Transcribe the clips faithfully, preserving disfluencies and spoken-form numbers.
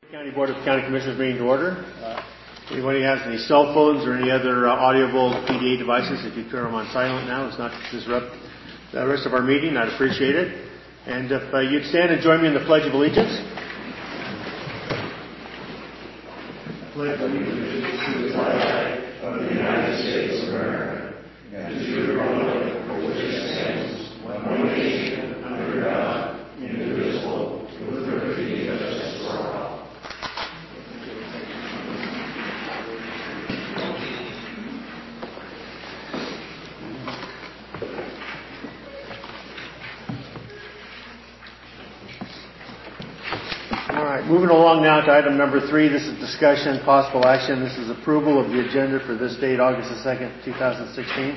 County Board of County Commissioners meeting to order. Uh, anybody has any cell phones or any other uh, audible P D A devices, if you turn them on silent now, it's not to disrupt the rest of our meeting, I'd appreciate it. And if uh, you'd stand and join me in the Pledge of Allegiance. Pledge allegiance to the flag of the United States of America and to the republic for which it stands, one nation, under God, indivisible, with liberty and justice for all. All right, moving along now to item number three. This is discussion, possible action. This is approval of the agenda for this date, August the second, two thousand sixteen.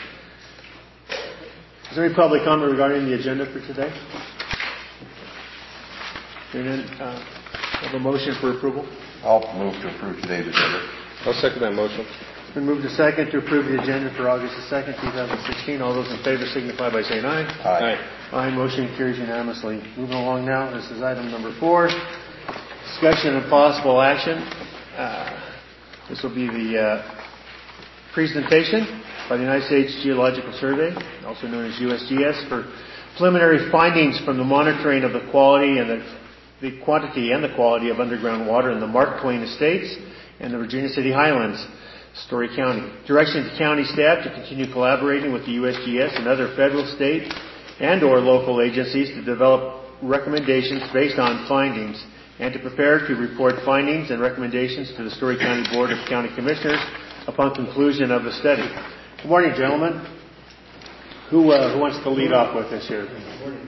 Is there any public comment regarding the agenda for today? And then, uh, have a motion for approval. I'll move to approve today's agenda. I'll second that motion. It's been moved to second to approve the agenda for August the second, two thousand sixteen. All those in favor signify by saying aye. Aye. Aye. Aye. Motion carries unanimously. Moving along now, this is item number four. Discussion and possible action. Uh, this will be the uh, presentation by the United States Geological Survey, also known as U S G S, for preliminary findings from the monitoring of the quality and the, the quantity and the quality of underground water in the Mark Twain Estates and the Virginia City Highlands, Story County. Direction to county staff to continue collaborating with the U S G S and other federal, state, and or local agencies to develop recommendations based on findings and to prepare to report findings and recommendations to the Story County Board of County Commissioners upon conclusion of the study. Good morning, gentlemen. Who, uh, who wants to lead off with this here? Good morning.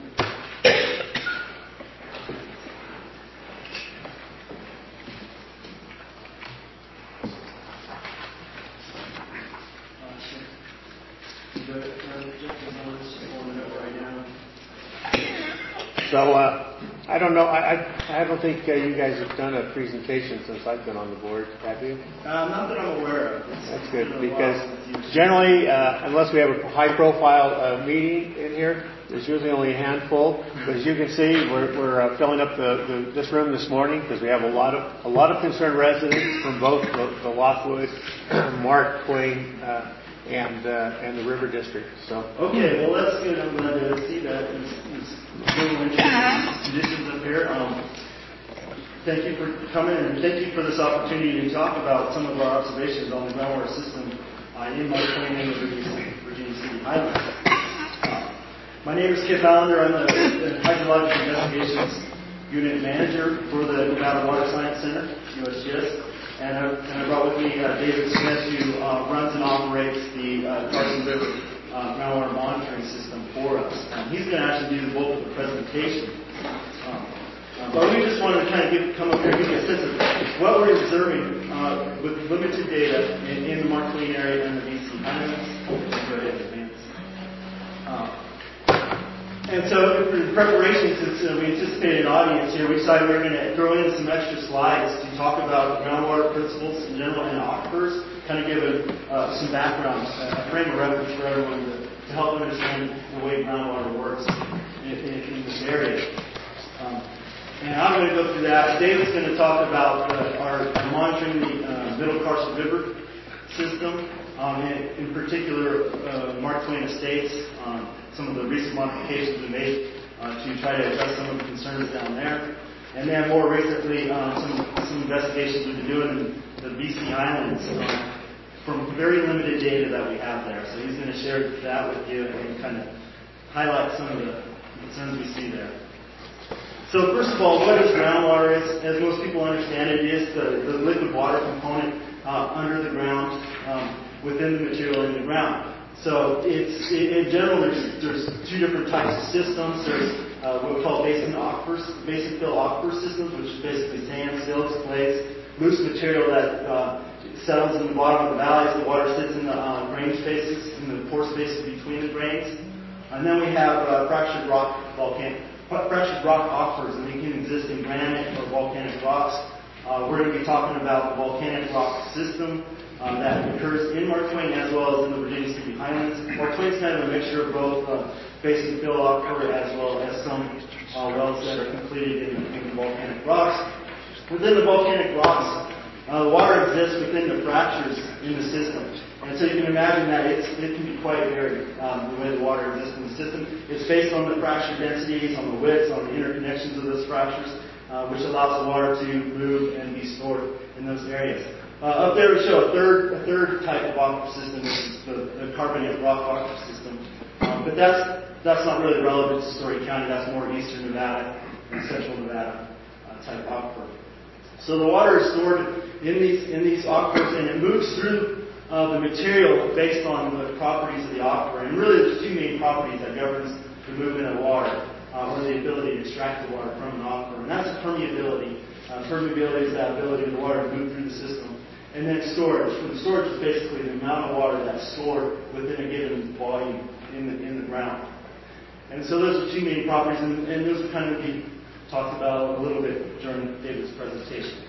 So, uh, I don't know, I, I, I don't think uh, you guys have done a presentation since I've been on the board, have you? Uh, not that I'm aware of. It's That's good, because generally, uh, unless we have a high-profile uh, meeting in here, there's usually only a handful. But as you can see, we're, we're uh, filling up the, the, this room this morning because we have a lot of a lot of concerned residents from both the, the Lockwood, Mark Twain, uh, and uh, and the River District. So okay, well that's good. I'm glad to see that. It's, it's really interesting conditions up here. Um, thank you for coming and thank you for this opportunity to talk about some of our observations on the groundwater system uh, in Mark Twain and the Virginia, Virginia City Highlands. Uh, my name is Kip Allender. I'm the, the Hydrologic Investigations Unit Manager for the Nevada Water Science Center, U S G S. And I, and I brought with me uh, David Smith, who uh, runs and operates the uh, Carson River uh, groundwater monitoring system for us. Um, he's going to actually do the bulk of the presentation. Um, uh, but we just wanted to kind of give, come up here and give you a sense of what we're observing uh, with limited data in, in the Mark Twain area and the V C Highlands. Go ahead and advance. Uh, And so, in preparation, since uh, we anticipated an audience here, we decided we were going to throw in some extra slides to talk about groundwater principles in general and aquifers, kind of give a, uh, some background, uh, a frame of reference for everyone to, to help understand the way groundwater works in, in, in this area. Um, and I'm going to go through that. David's going to talk about uh, our, our monitoring the uh, Middle Carson River system, um, in, in particular uh, Mark Twain Estates. Um, some of the recent modifications we made uh, to try to address some of the concerns down there. And then more recently, um, some, some investigations we've been doing in the V C Islands um, from very limited data that we have there. So he's going to share that with you and kind of highlight some of the concerns we see there. So first of all, what is groundwater? Is, as most people understand it, is the, the liquid water component uh, under the ground um, within the material in the ground. So it's, in general, there's, there's two different types of systems. There's uh, what we call basin aquifers, basin fill aquifer systems, which is basically sand, silts, clays, loose material that uh, settles in the bottom of the valleys. The water sits in the uh, grain spaces, in the pore spaces between the grains. And then we have uh, fractured rock volcanic, fractured rock aquifers, and they can exist in granite or volcanic rocks. Uh, we're going to be talking about the volcanic rock system. Uh, that occurs in Mark Twain as well as in the Virginia City Highlands. Mark Twain's kind of a mixture of both uh, basin fill aquifer as well as some uh, wells that are completed in, in volcanic rocks. Within the volcanic rocks, uh, the water exists within the fractures in the system. And so you can imagine that it's, it can be quite varied, um, the way the water exists in the system. It's based on the fracture densities, on the widths, on the interconnections of those fractures, uh, which allows the water to move and be stored in those areas. Uh, up there we show a third, a third type of aquifer system, which is the, the carbonate rock aquifer system. Um, but that's, that's not really relevant to Story County. That's more eastern Nevada and central Nevada uh, type aquifer. So the water is stored in these, in these aquifers, and it moves through Uh, the material based on the properties of the aquifer. And really there's two main properties that governs the movement of water, uh, or the ability to extract the water from an aquifer. And that's permeability. Uh, permeability is that ability of the water to move through the system. And then storage. So the storage is basically the amount of water that's stored within a given volume in the, in the ground. And so those are two main properties, and, and those will kind of be talked about a little bit during David's presentation.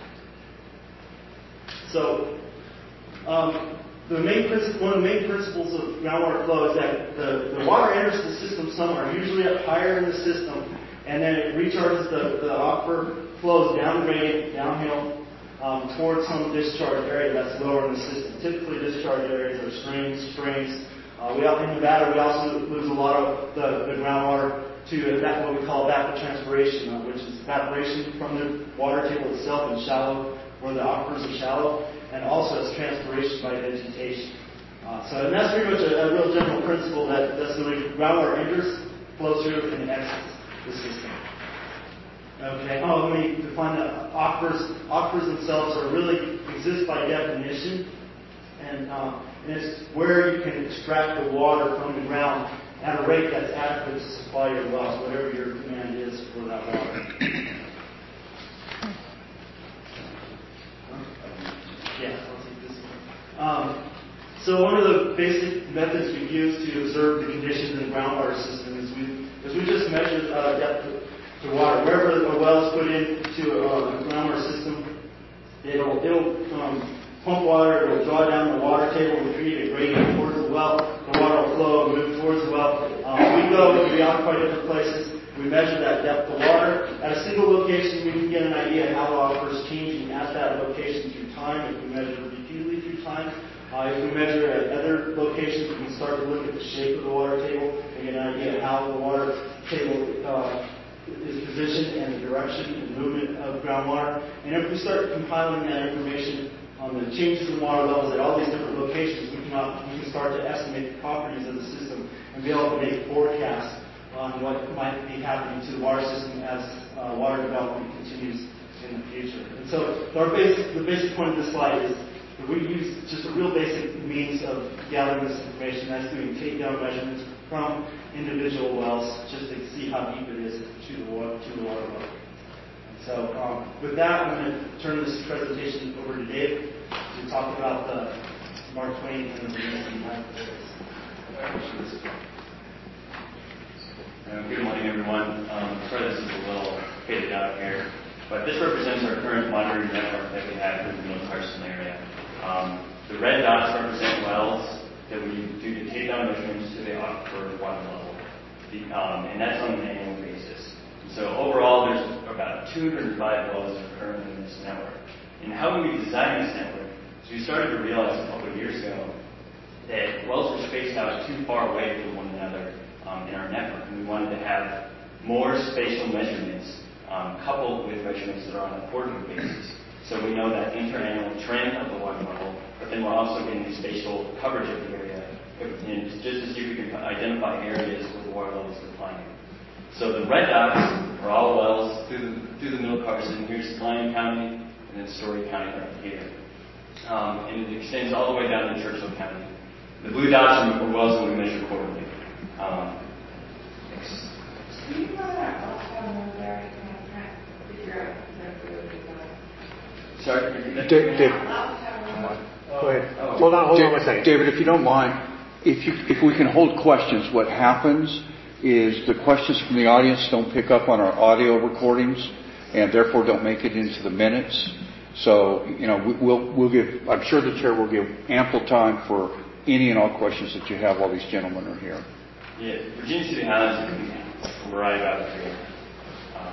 So, um, The main principle, one of the main principles of groundwater flow is that the, the water enters the system somewhere, usually up higher in the system, and then it recharges the, the aquifer, flows down grade, downhill, um, towards some discharge area that's lower in the system. Typically, discharge areas are streams, springs. Uh, we out in Nevada, we also lose a lot of the, the groundwater to that, what we call evapotranspiration, uh, which is evaporation from the water table itself in shallow, where the aquifers are shallow. And also it's transpiration by vegetation. Uh, so, and that's pretty much a, a real general principle that that's the way groundwater enters, flows through, and exits the system. Okay. Oh, let me define that. Aquifers, aquifers themselves are really exist by definition, and, uh, and it's where you can extract the water from the ground at a rate that's adequate to supply your wells, whatever your demand is for that water. Yeah, I'll take this one. Um, so one of the basic methods we use to observe the conditions in the groundwater system is we, is we just measure uh, depth to water. Wherever a well is put into a, a groundwater system, it'll, it'll um, pump water, it'll draw down the water table and create a gradient towards the well. The water will flow and move towards the well. Um, we go, we occupy different places. We measure that depth of water. At a single location, we can get an idea of how the aquifer is changing at that location through time. If we measure repeatedly through time, uh, if we measure at other locations, we can start to look at the shape of the water table and get an idea of how the water table uh, is positioned and the direction and movement of groundwater. And if we start compiling that information on the changes in water levels at all these different locations, we can, uh, we can start to estimate the properties of the system and be able to make forecasts on what might be happening to the water system as uh, water development continues in the future. And so our basic, the basic point of this slide is that we use just a real basic means of gathering this information. That's doing takedown measurements from individual wells just to see how deep it is to the water, to the water level. And so um, with that, I'm going to turn this presentation over to Dave to talk about the Mark Twain and the United States. Uh, good morning, everyone. Um, sorry this is a little faded out here, but this represents our current monitoring network that we have in the Middle Carson area. Um, the red dots represent wells that we do to take down measurements to the aquifer water level, the, um, and that's on an annual basis. So overall, there's about two hundred five wells that are currently in this network. And how we designed this network is we started to realize a couple of years ago that wells were spaced out too far away from one another Um, in our network, and we wanted to have more spatial measurements um, coupled with measurements that are on a quarterly basis. So we know that interannual trend of the water level, but then we're also getting the spatial coverage of the area, and just to see if we can identify areas where the water level is declining. So the red dots are all wells through the, through the Middle Carson. Here's Lyon County, and then Story County right here. Um, and it extends all the way down to Churchill County. The blue dots are wells that we measure quarterly. Um, Can you run that well over there and kind of figure out exactly what you're sorry? Dave, Dave, go ahead. Oh. Hold on, hold Dave, on one second. David, if you don't mind, if you if we can hold questions, what happens is the questions from the audience don't pick up on our audio recordings and therefore don't make it into the minutes. So, you know, we, we'll we'll give. I'm sure the chair will give ample time for any and all questions that you have while these gentlemen are here. Yeah, Virginia City Highlands can provide about three. Um,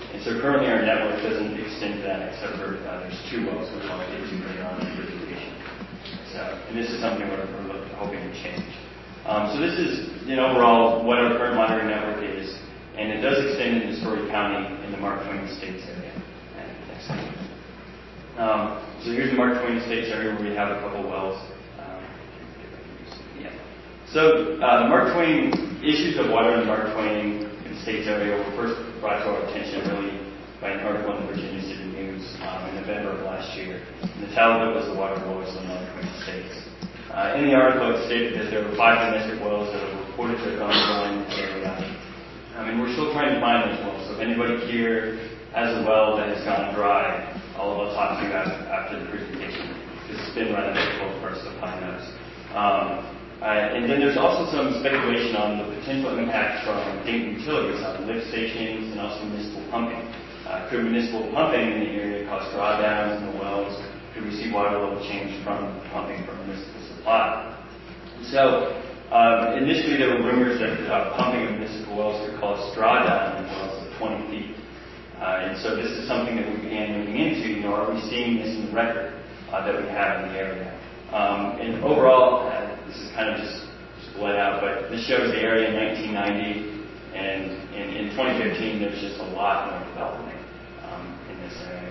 And so currently our network doesn't extend to that except for uh, there's two wells, which I'll get to later on in the presentation. So, and this is something we're, we're looking, hoping to change. Um, so this is, you know, overall what our current monitoring network is, and it does extend into Story County in the Mark Twain Estates area. And next slide. Um, so here's the Mark Twain Estates area where we have a couple wells. Um, yeah. So uh, the Mark Twain issues of water in the Mark Twain Estates area were first brought to our attention really by an article in the Virginia City News um, in November of last year. And the title of it was "The Water Woes of the Mark Twain Estates." Uh, in the article, it stated that there were five domestic wells that were reported to have gone dry in this area. Um, and we're still trying to find those wells. So if anybody here has a well that has gone dry, I'll, I'll talk to you after, after the presentation. Because it's been rather difficult for us to find those. Um, uh, and then there's also some speculation on the potential impact from getting utilities on lift stations and also municipal pumping. Uh, could municipal pumping in the area cause drawdowns in the wells? Could we see water level change from pumping from municipal supply? So um, initially there were rumors that uh, pumping of municipal wells could cause drawdown in wells of twenty feet. Uh, and so this is something that we began looking into. You know, are we seeing this in the record uh, that we have in the area? Um, and overall, uh, this is kind of just, just bled out, but this shows the area in nineteen ninety, and in, in twenty fifteen there's just a lot more development um, in this area.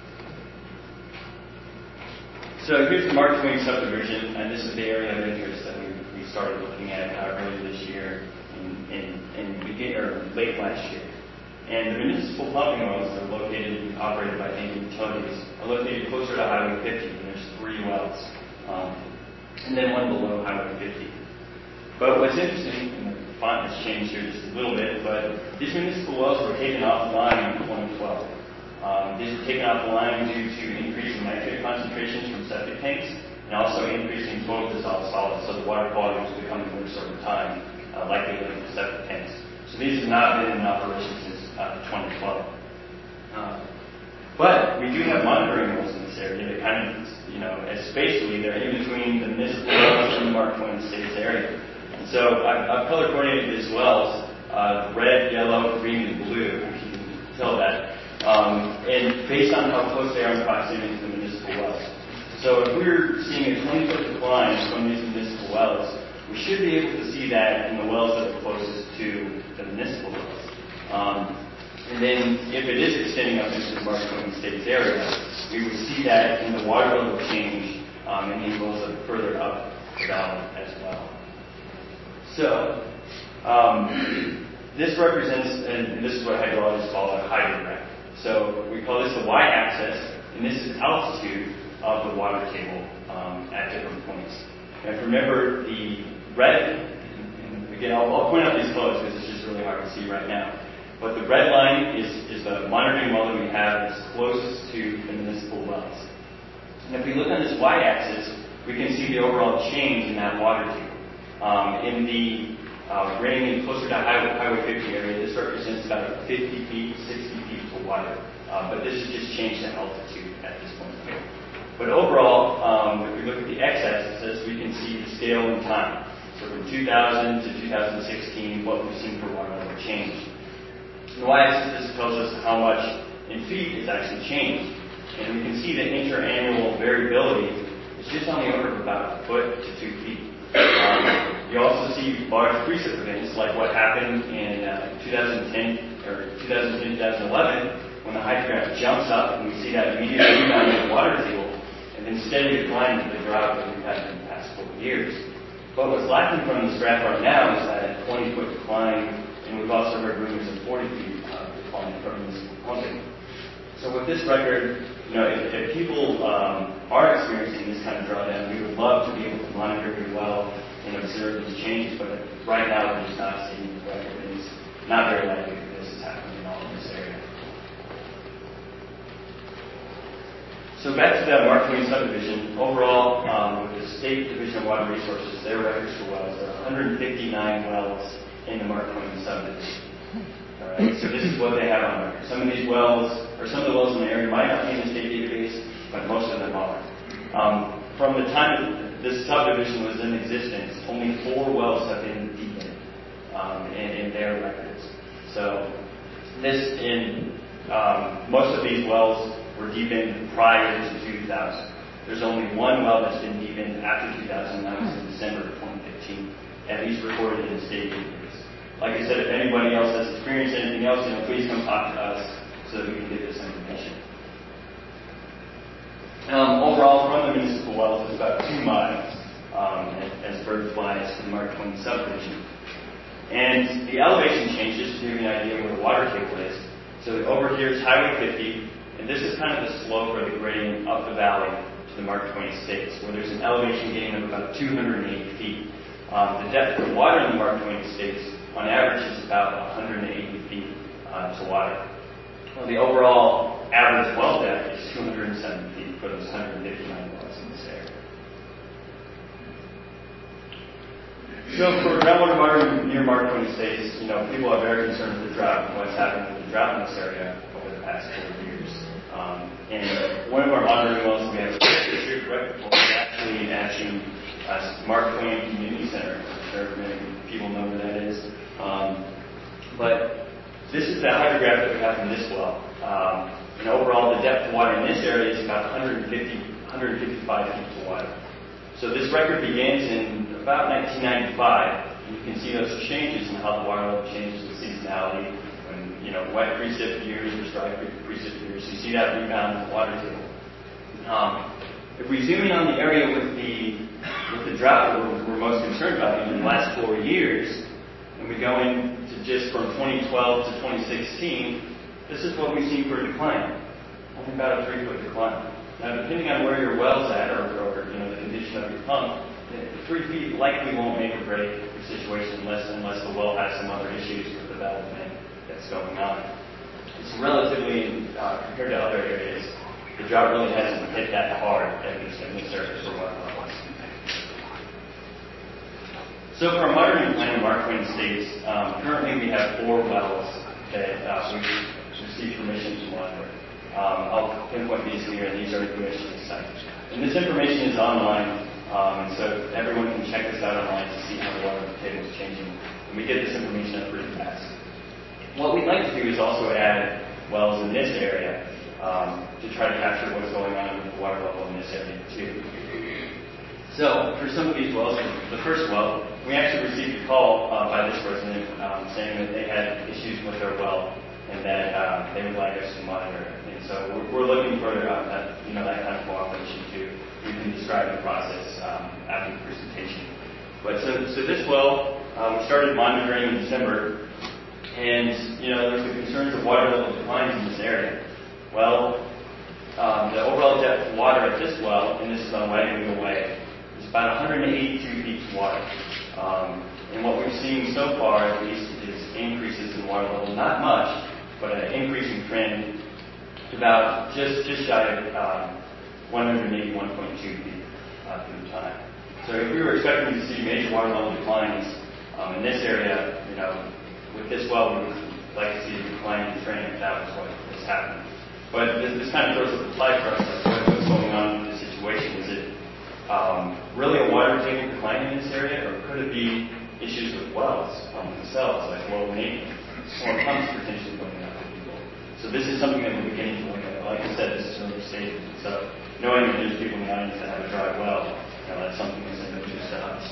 So here's the Mark Twain subdivision, and this is the area of interest that we, we started looking at uh, earlier this year and in, in, in begin, or late last year. And the municipal pumping wells that are located and operated by Indian Utilities are located closer to Highway fifty, and there's three wells, um, and then one below Highway fifty. But what's interesting, and the font has changed here just a little bit, but these municipal wells were taken offline in twenty twelve. Um, these were taken off the line due to increasing nitrate concentrations from septic tanks and also increasing total dissolved solids, so the water quality was becoming worse over time, uh, likely linked to septic tanks. So these have not been in operation since uh, twenty twelve. Uh, but we do have monitoring wells in this area that kind of, you know, as spatially, they're in between the municipal wells and the Mark Twain Estates area. And so I've, I've color coordinated these wells, uh, red, yellow, green, and blue, if you can tell that. Um, and based on how close they are in proximity to the municipal wells. So if we're seeing a twenty foot decline from these municipal wells, we should be able to see that in the wells that are closest to the municipal wells. Um, and then if it is extending up into the Mark Twain Estates area, we would see that in the water level change um, in these wells that are further up the valley as well. So um, this represents, and this is what hydrologists call a hydrograph. So we call this the y-axis, and this is altitude of the water table um, at different points. Now, if you remember the red, and again, I'll, I'll point out these colors because it's just really hard to see right now. But the red line is, is the monitoring well that we have that's closest to the municipal wells. And if we look on this y-axis, we can see the overall change in that water table. Um, in the uh, raining closer to Highway, Highway fifty area, this represents about fifty feet, sixty feet to water. Uh, but this has just changed the altitude at this point here. But overall, um, if we look at the x-axis, we can see the scale in time. So from two thousand to two thousand sixteen, what we've seen for water level change. The y-axis, this tells us how much in feet is actually changed. And we can see the interannual variability is just on the order of about a foot to two feet. Um, you also see large precip events like what happened in uh, two thousand ten or two thousand ten to two thousand eleven when the hydrograph jumps up and we see that immediate rebound in the water table and then steady decline with the drought that we've had in the past couple of years. But what's lacking from this graph right now is that twenty foot decline, and we've also heard rumors of forty feet uh, decline from this pumping. So with this record, you know, if, if people um, are experiencing this kind of drawdown, we would love to be able to monitor it well and observe these changes, but right now we're just not seeing the record, and it's not very likely that this is happening at all in this area. So back to the Mark Twain subdivision. Overall, um, with the State Division of Water Resources, their records for wells, there are one hundred fifty-nine wells in the Mark Twain subdivision. All right, so this is what they have on record. Some of these wells, or some of the wells in the area might not be in the state database, but most of them are. Um, from the time that this subdivision was in existence, only four wells have been deepened um, in, in their records. So this, in Um, most of these wells were deepened prior to two thousand. There's only one well that's been deepened after two thousand, and that was in December of twenty fifteen, at least recorded in the state records. Like I said, if anybody else has experienced anything else, you know, please come talk to us so that we can get this information. Um, overall, from the municipal wells, it's about two miles um, as bird flies to the Mark Twain subdivision. And the elevation changes to give you an idea where the water table is. So over here is Highway fifty, and this is kind of the slope or the gradient up the valley to the Mark Twain Estates, where there's an elevation gain of about two hundred eighty feet. Um, the depth of water in the Mark Twain Estates, on average, is about one hundred eighty feet uh, to water. Well, the overall average well depth is two hundred seven feet for those one hundred fifty-nine wells in this area. So for groundwater monitoring near Mark Twain Estates, you know, people are very concerned with the drought and what's happening with the drought in this area over the past four years. Um, and one of our monitoring wells we have district record for is actually at the uh, Mark Twain Community Center. I'm sure many people know where that is. Um, but this is the hydrograph that we have from this well. Um, and overall, the depth of water in this area is about one hundred fifty, one hundred fifty-five feet to water. So this record begins in about nineteen ninety-five. And you can see those changes in how the water level changes with seasonality. When, you know, wet precip years versus dry precip years, you see that rebound in the water table. Um, if we zoom in on the area with the with the drought that we're, we're most concerned about in the last four years, and we go into just from twenty twelve to twenty sixteen, this is what we've seen for a decline. Only about a three-foot decline. Now, depending on where your well's at, or, or you know the condition of your pump, three feet likely won't make or break the situation unless unless the well has some other issues with the development that's going on. It's relatively uh, compared to other areas, the drought really hasn't hit that hard at this in this area for water levels. So for our monitoring plan in Mark Twain Estates, um, currently we have four wells that uh, we've received permission to monitor. Um, I'll pinpoint these here, and these are information to site. And this information is online, um, and so everyone can check this out online to see how the water table is changing. And we get this information up pretty fast. What we'd like to do is also add wells in this area um, to try to capture what's going on with the water level in this area too. So for some of these wells, the first well, we actually received a call uh, by this resident um, saying that they had issues with their well and that uh, they would like us to monitor it. And so we're, we're looking for uh, that, you know, that kind of cooperation too. We can describe the process um, after the presentation. But so, so this well, uh, we started monitoring in December, and you know, there's the concerns of water level declines in this area. Well, um, the overall depth of water at this well, and this is on Wagon Wheel Way, is about one hundred eighty-two feet to water. Um, and what we've seen so far, at least, is increases in water level. Not much, but an increasing trend to about just just shy of um, one hundred eighty-one point two feet uh, through time. So if we were expecting to see major water level declines um, in this area, you know, with this well, we would like to see a declining trend if that was what was happening. But this, this kind of throws up the flag for us. Like, what's going on with the situation? Is it um, really a water table decline in this area, or could it be issues with wells um, themselves, like well maintenance, or pumps potentially going out to people? So this is something that we're beginning to look at. Like I said, this is early stages. So knowing that there's people in the audience that have a dry well, you know, that's something that's of interest to us.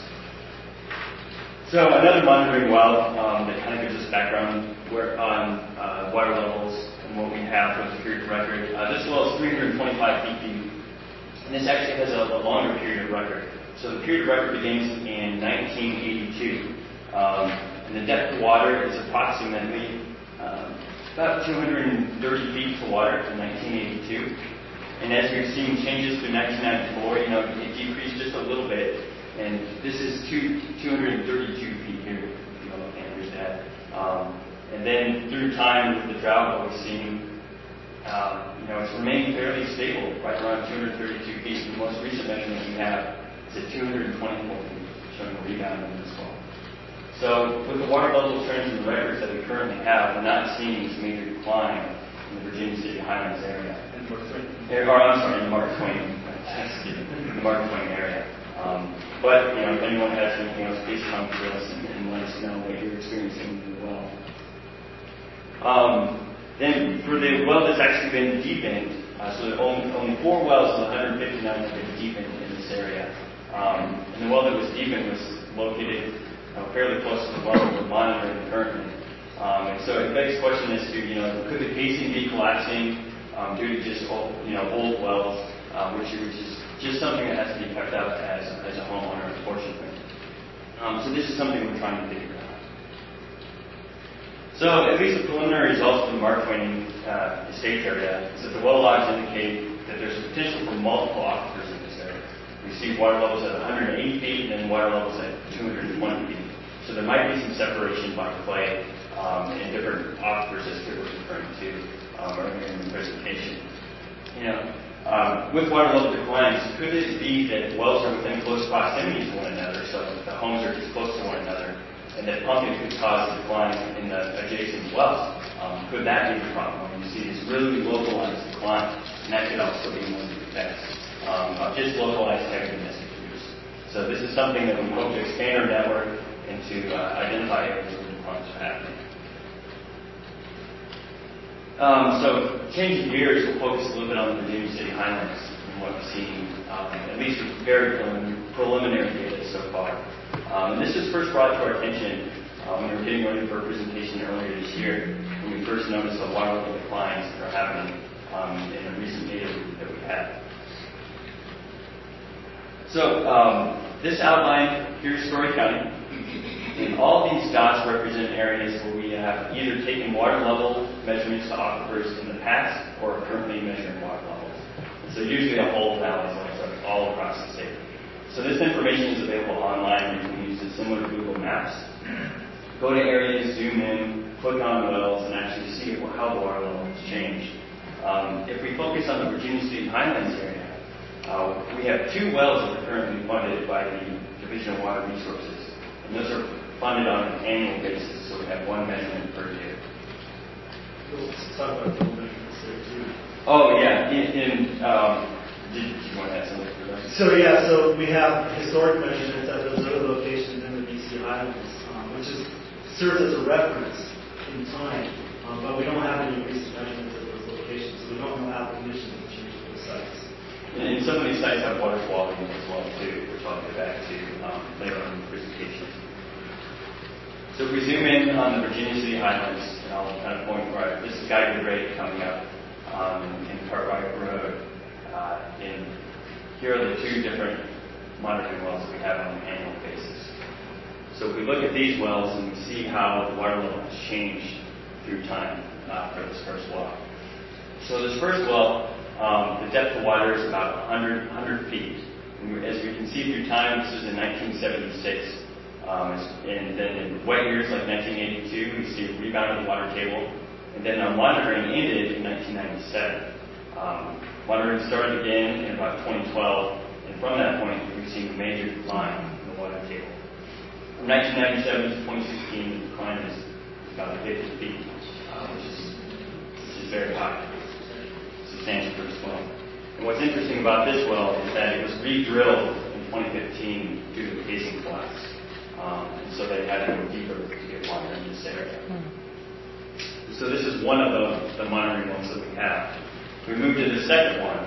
So another monitoring well um, that kind of gives us background where, on uh, water levels and what we have with the period of record. Uh, this well is three hundred twenty-five feet deep, and this actually has a, a longer period of record. So the period of record begins in nineteen eighty-two, um, and the depth of water is approximately um, about two hundred thirty feet to water in nineteen eighty-two. And as we've seen changes through nineteen ninety-four, you know, it decreased just a little bit. And this is two, two hundred thirty-two feet here, if you all can't read that. Um, and then through time with the drought, what we've seen, um, you know, it's remained fairly stable, right around two hundred thirty-two feet. The most recent measurement we have is at two hundred twenty-four feet, showing a rebound in this well. So with the water level trends and the records that we currently have, we're not seeing this major decline in the Virginia City Highlands area. Or, I'm sorry, in the Mark Twain, in the Mark Twain area. Um, but, you know, if anyone has anything else, please come to us and, and let us know what you're experiencing as well. Um, Then for the well that's actually been deepened, uh, so there are only, only four wells of one hundred fifty-nine have been deepened in this area. Um, and the well that was deepened was located uh, fairly close to the well that we're monitoring currently. Um, and so it begs the question as to, you know, could the casing be collapsing um, due to just old, you know, old wells, uh, which, which is just something that has to be kept up as, as a homeowner, unfortunately. Um, so this is something we're trying to figure out. So at least the preliminary results from the Mark Twain uh, estate area is that the well logs indicate that there's potential for multiple aquifers in this area. We see water levels at one hundred eighty feet and then water levels at two hundred twenty feet. So there might be some separation by clay um, in different aquifers as Kip was referring to um, earlier in the presentation. You know, um, with water level declines, could it be that wells are within close proximity to one another, so the homes are just close to one another, and that pumping could cause a decline in the adjacent wells? Um, could that be the problem? When you see this really localized decline, and that could also be one of the effects um, of just localized heavy domestic use. So this is something that we hope to expand our network and to uh, identify areas where declines are happening. Um, so, changing gears, we'll focus a little bit on the Virginia City Highlands and what we've seen, um, at least with very prelim- preliminary data so far. Um, and this was first brought to our attention um, when we were getting ready for a presentation earlier this year, when we first noticed the water level declines that are happening um, in the recent data that we had. So, um, this outline, here's Story County. And all these dots represent areas where we have either taken water level measurements to aquifers in the past or are currently measuring water levels. So usually a whole valley, so all across the state. So this information is available online. You can use it similar to Google Maps. Go to areas, zoom in, click on wells, and actually see how the water level has changed. Um, if we focus on the Virginia City Highlands area, uh, we have two wells that are currently funded by the Division of Water Resources. And those are funded on an annual basis, so we have one measurement per year. Let's talk about the measurements there too. Oh yeah, in, in um, did you want to add something for that? So yeah, so we have historic measurements at those other locations in the B C Highlands, um, which is serves as a reference in time, um, but we don't have any recent measurements at those locations, so we don't know how conditions have changed at those sites. And, and some of these sites have water quality as well too, which I'll get back to um, later on in the presentation. So if we zoom in on the Virginia City Highlands, and I'll kind of point right, this is Geiger Grade coming up um, in Cartwright Road. Uh, and here are the two different monitoring wells that we have on an annual basis. So if we look at these wells and we see how the water level has changed through time uh, for this first well. So this first well, um, the depth of water is about one hundred, one hundred feet. And as we can see through time, this was in nineteen seventy-six. Um, and then in wet years like nineteen eighty-two, we see a rebound of the water table. And then our monitoring ended in nineteen ninety-seven. Um, monitoring started again in about twenty twelve, and from that point, we've seen a major decline in the water table. From nineteen ninety-seven to twenty sixteen, the decline is about fifty feet, uh, which is which is very high, substantial for this well. And what's interesting about this well is that it was re-drilled in twenty fifteen due to the casing collapse. Um, and so they had to go deeper to get water in this area. Mm. So this is one of the, the monitoring wells that we have. We move to the second one.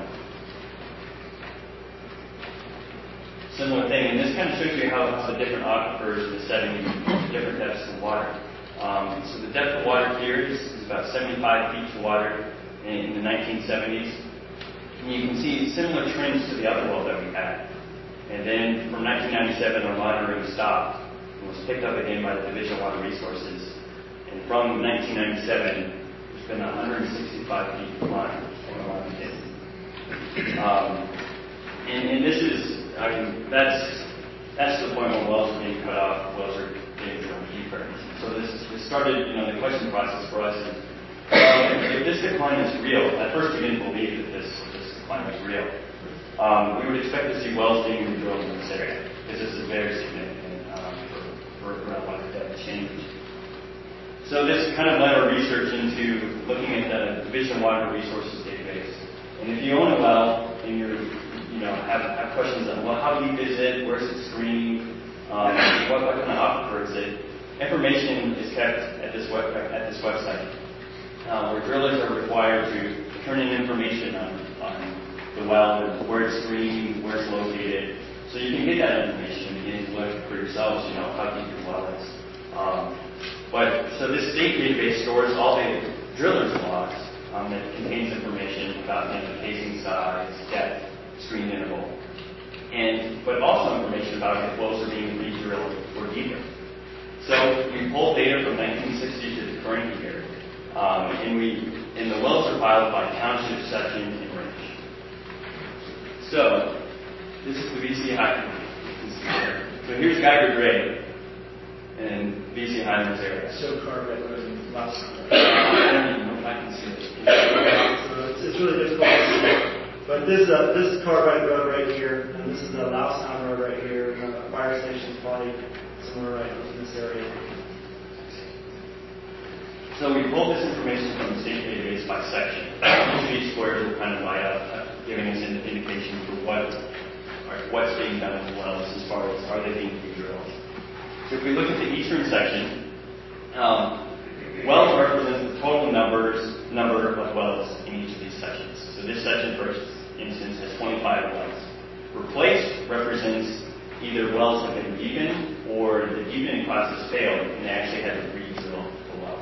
Similar thing, and this kind of shows you how, how the different aquifers, the setting, different depths of water. Um, so the depth of water here is, is about seventy-five feet to water in, in the nineteen seventies. And you can see similar trends to the other well that we had. And then from nineteen ninety-seven, our monitoring stopped and was picked up again by the Division of Water Resources. And from nineteen ninety-seven, there's been a one hundred sixty-five feet decline in the water table. Um, and, and this is, I mean, that's that's the point where wells are being cut off, wells are getting drilled deeper. So this, this started, you know, the question process for us is, uh, if this decline is real, at first we didn't believe that this, this decline was real. Um, we would expect to see wells being redrilled in this area, because this is very significant um, for, for groundwater depth change. So this kind of led our research into looking at the Division of Water Resources database. And if you own a well and you're, you know, have, have questions on, well, how deep is it? Where is it screened? Um, what, what kind of aquifer is it? Information is kept at this web, at this website. uh, where drillers are required to turn in information on, on the well, where it's screened, where it's located. So you can get that information and begin to look for yourselves, you know, how deep your well is. Um, but so this state database stores all the drillers' logs um, that contains information about, you know, the casing size, depth, screen interval, and but also information about if wells are being re-drilled or deeper. So we pull data from nineteen sixty to the current year, um, and we and the wells are filed by township, section, and range. So this is the V C Highlands. So here's Geiger Gray in V C Highlands area. So Carver and last I don't even know if I can see this. So it's, it's really difficult to see. But this is a, this is Carbide Road right here, and this is the Loustown Road right here, and the fire station's probably somewhere right in this area. So we pulled this information from the state database by section. Each of these squares will kind of light up, uh, giving us an indication for what or what's being done with wells as far as are they being re-drilled. So if we look at the eastern section, um, wells represents the total numbers number of wells in each of these sections. So this section, for instance, has twenty-five wells. Replaced represents either wells have been deepened or the deepening process failed and they actually had to re-drill the well.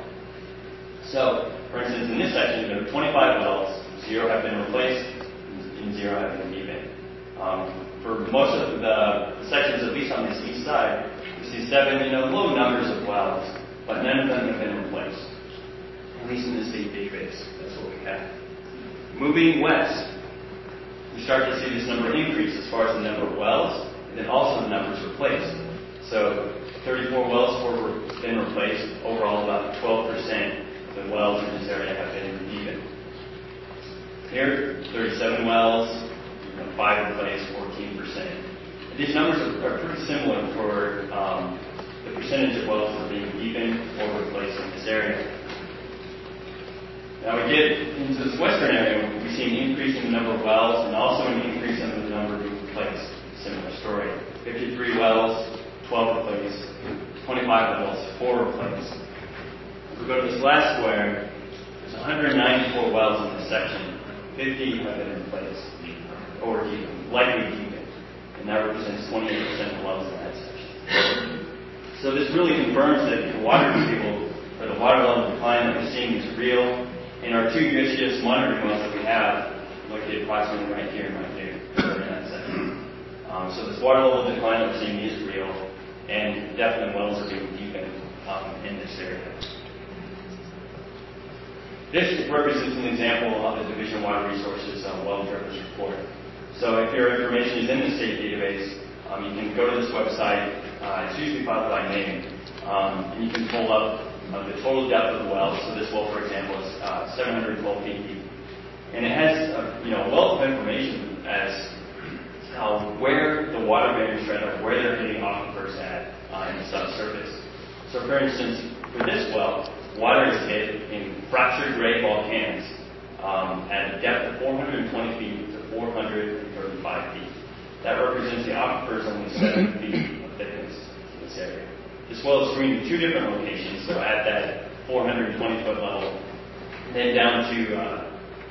So, for instance, in this section, there are twenty-five wells, zero have been replaced, and zero have been deepened. Um, for most of the sections, at least on this east side, you see seven, you know, low numbers of wells, but none of them have been replaced. At least in the state database, that's what we have. Moving west, we start to see this number increase as far as the number of wells, and then also the numbers replaced. So thirty-four wells were been replaced. Overall, about twelve percent of the wells in this area have been deepened. Here, thirty-seven wells, you know, five replaced, fourteen percent. And these numbers are, are pretty similar for um, the percentage of wells that are being deepened or replaced in this area. Now we get into this western area, we see an increase in the number of wells and also an increase in the number being replaced. Similar story. fifty-three wells, twelve replaced. twenty-five wells, four replaced. If we go to this last square, there's one hundred ninety-four wells in this section. fifty have been replaced or deepened, likely deepened. And that represents twenty-eight percent of wells in that section. So this really confirms that the water table, or the water level decline that we're seeing is real. And our two U S G S monitoring wells that we have, located approximately right here and right here, in that section. Um, so this water level decline that we're seeing is real, and definitely wells are being deepened um, in this area. This represents an example of the Division of Water Resources uh, well driver's report. So if your information is in the state database, um, you can go to this website. Uh, it's usually filed by name, um, and you can pull up uh, the total depth of the well. So this well, for example, is uh, seven hundred twelve feet deep, and it has uh, you know a wealth of information as uh, where the water bearing strata are, where they're hitting aquifers at uh, in the subsurface. So, for instance, for this well, water is hit in fractured gray volcanoes um, at a depth of four hundred twenty feet to four hundred thirty-five feet. That represents the aquifers only seven feet of thickness in this area. This well is screened in two different locations, so at that four hundred twenty foot level, and then down to uh,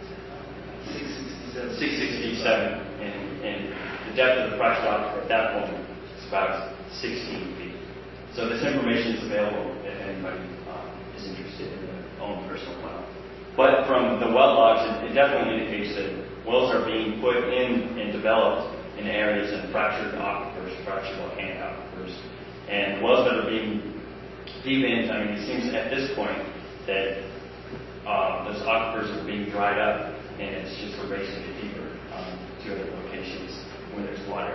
six sixty-seven, and, and the depth of the fractured aquifer at that point is about sixteen feet. So this information is available if anybody uh, is interested in their own personal well. But from the well logs, it, it definitely indicates that wells are being put in and developed in areas of fractured aquifers, fractured volcanic aquifers. And wells that are being deepened, I mean, it seems at this point that uh, those aquifers are being dried up, and it's just a race to get deeper um, to other locations where there's water.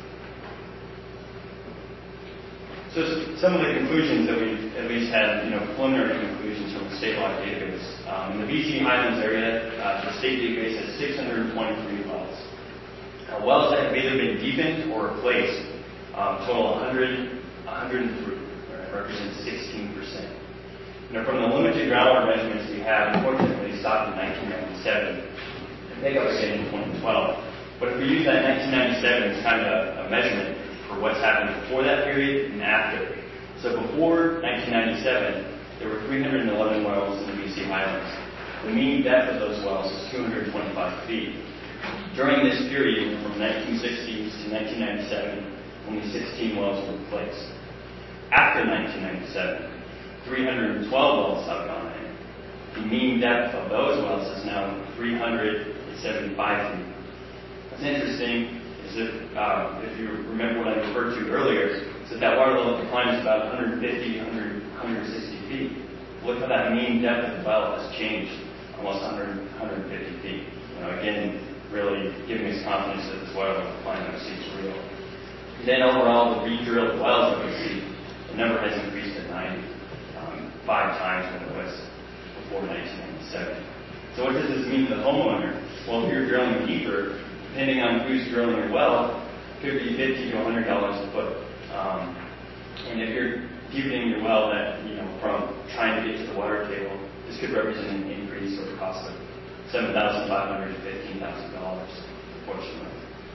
So some of the conclusions that we at least had, you know, preliminary conclusions from the state law database. Um, in the V C Highlands area, uh, the state database has six hundred twenty-three wells. Uh, wells that have either been deepened or replaced um, total one hundred, one hundred three, right, represents sixteen percent. You know, from the limited groundwater measurements we have, unfortunately, stopped in nineteen ninety-seven. I think I was saying in twenty twelve. But if we use that nineteen ninety-seven as kind of a, a measurement for what's happened before that period and after. So before nineteen ninety-seven, there were three hundred eleven wells in the V C Highlands. the mean depth of those wells is two hundred twenty-five feet. During this period, from nineteen sixties to nineteen ninety-seven, only sixteen wells were replaced. After nineteen ninety-seven, three hundred twelve wells have gone in. The mean depth of those wells is now three hundred seventy-five feet. What's interesting is that, uh, if you remember what I referred to earlier, is that that water level decline is about one hundred fifty, one hundred, one hundred sixty feet. Look how that mean depth of the well has changed, almost one hundred, one hundred fifty feet. You know, again, really giving us confidence that this water level decline that we see is real. Then overall, the re-drilled wells that we see, the number has increased to ninety, um, five times what it was before nineteen ninety-seven. So what does this mean to the homeowner? Well, if you're drilling deeper, depending on who's drilling your well, it could be fifty to one hundred dollars a foot. Um, and if you're deepening your well that, you know, from trying to get to the water table, this could represent an increase or a cost of seven thousand five hundred dollars to fifteen thousand dollars, unfortunately.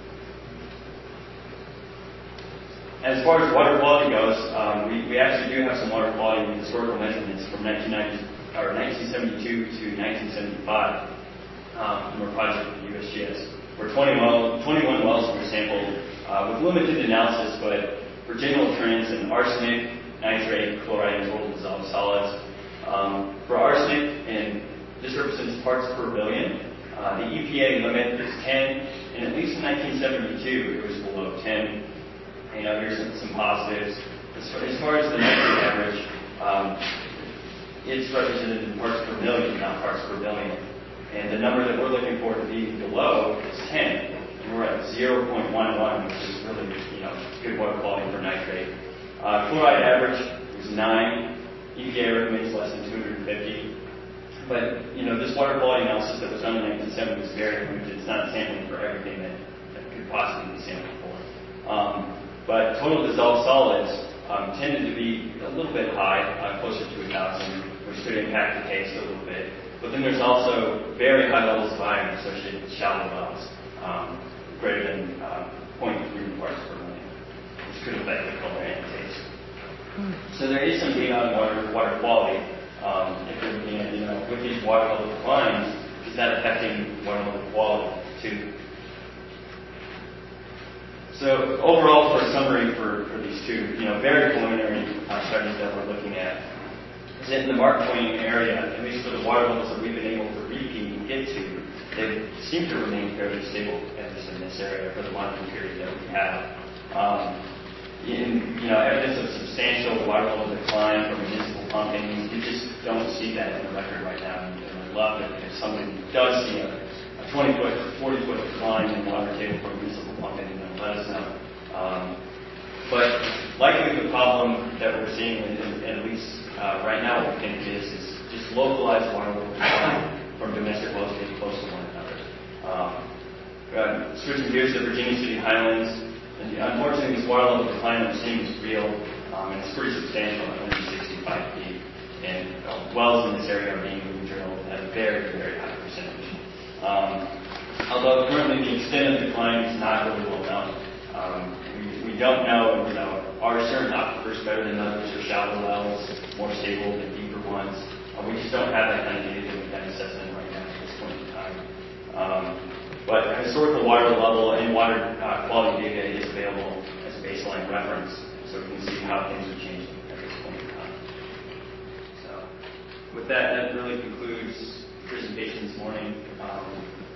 As far as water quality goes, um, we, we actually do have some water quality historical measurements from nineteen ninety, or nineteen seventy-two to nineteen seventy-five um, from a project with U S G S, where twenty well, twenty-one wells were sampled uh, with limited analysis, but for general trends in arsenic, nitrate, chloride, and total dissolved solids. Um, for arsenic, and this represents parts per billion, uh, the E P A limit is ten, and at least in nineteen seventy-two it was below ten. You know, here's some, some positives. As far, as far as the nitrate average, um, it's represented in parts per million, not parts per billion. And the number that we're looking for to be below is ten. And we're at zero point one one, which is really, you know, good water quality for nitrate. Uh, chloride average is nine. E P A recommends less than two hundred fifty. But, you know, this water quality analysis that was done in nineteen seventy was very limited. It's not sampling for everything that, that could possibly be sampled for. Um, But total dissolved solids um, tended to be a little bit high, uh, closer to one thousand, which could impact the taste a little bit. But then there's also very high levels of iron associated with shallow wells, um, greater than uh, zero point three parts per million, which could affect the color and taste. So there is some data on water, water quality. Um, if you're looking at, you know, with these water level declines, is that affecting water level quality too? So overall, for a summary for, for these two, you know, very preliminary uh, studies that we're looking at, is in the Mark Twain area, at least for the water levels that we've been able to repeat and get to, they seem to remain fairly stable, at least in this area, for the monitoring period that we have. Um, in, you know, evidence of substantial water level decline from municipal pumping, you just don't see that in the record right now. And I'd love it if somebody does see a twenty foot, forty foot decline in water table from municipal pumping, you know, let us know. Um, but likely the problem that we're seeing, and, and at least uh, right now what we think is, is just localized water level decline from domestic wells getting close to one another. Um, uh, switching gears to Virginia City Highlands, and unfortunately this water level decline that we're seeing is real, um, and it's pretty substantial, one hundred sixty-five feet. And uh, wells in this area are being drilled at a very, very high percentage. Um, although currently the extent of decline is not really well known. Um, we, we don't know, you know, are certain aquifers better than others, or shallow wells more stable than deeper ones? Uh, we just don't have that kind of data to make that assessment right now at this point in time. Um, but historical water level and water uh, quality data is available as a baseline reference, so we can see how things are changing at this point in time. So, with that, that really concludes presentation this morning. Um,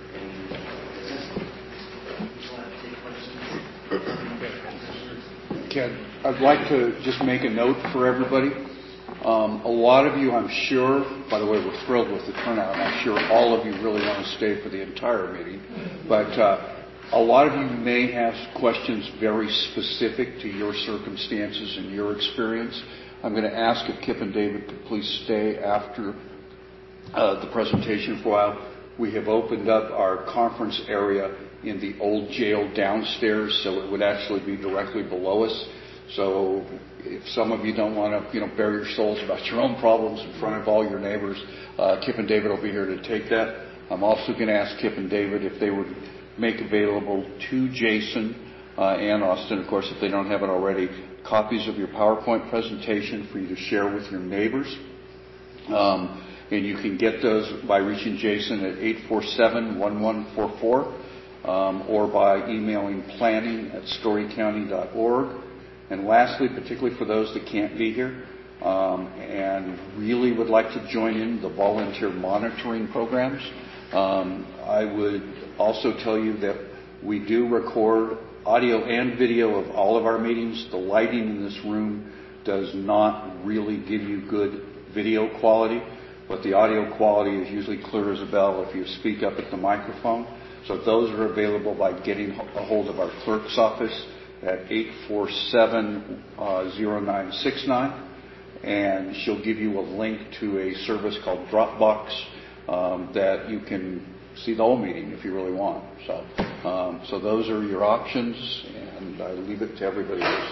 Ken, I'd like to just make a note for everybody. Um, a lot of you, I'm sure, by the way, we're thrilled with the turnout. I'm sure all of you really want to stay for the entire meeting. But uh, a lot of you may have questions very specific to your circumstances and your experience. I'm going to ask if Kip and David could please stay after uh, the presentation for a while. We have opened up our conference area in the old jail downstairs, so it would actually be directly below us. So if some of you don't want to, you know, bare your souls about your own problems in front of all your neighbors, uh, Kip and David will be here to take that. I'm also going to ask Kip and David if they would make available to Jason uh, and Austin, of course, if they don't have it already, copies of your PowerPoint presentation for you to share with your neighbors. Um, And you can get those by reaching Jason at eight four seven, one one four four um, or by emailing planning at story county dot org. And lastly, particularly for those that can't be here um, and really would like to join in the volunteer monitoring programs, um, I would also tell you that we do record audio and video of all of our meetings. The lighting in this room does not really give you good video quality, but the audio quality is usually clear as a bell if you speak up at the microphone. So those are available by getting a hold of our clerk's office at eight four seven, zero nine six nine, and she'll give you a link to a service called Dropbox um, that you can see the whole meeting if you really want. So, um, so those are your options, and I leave it to everybody else.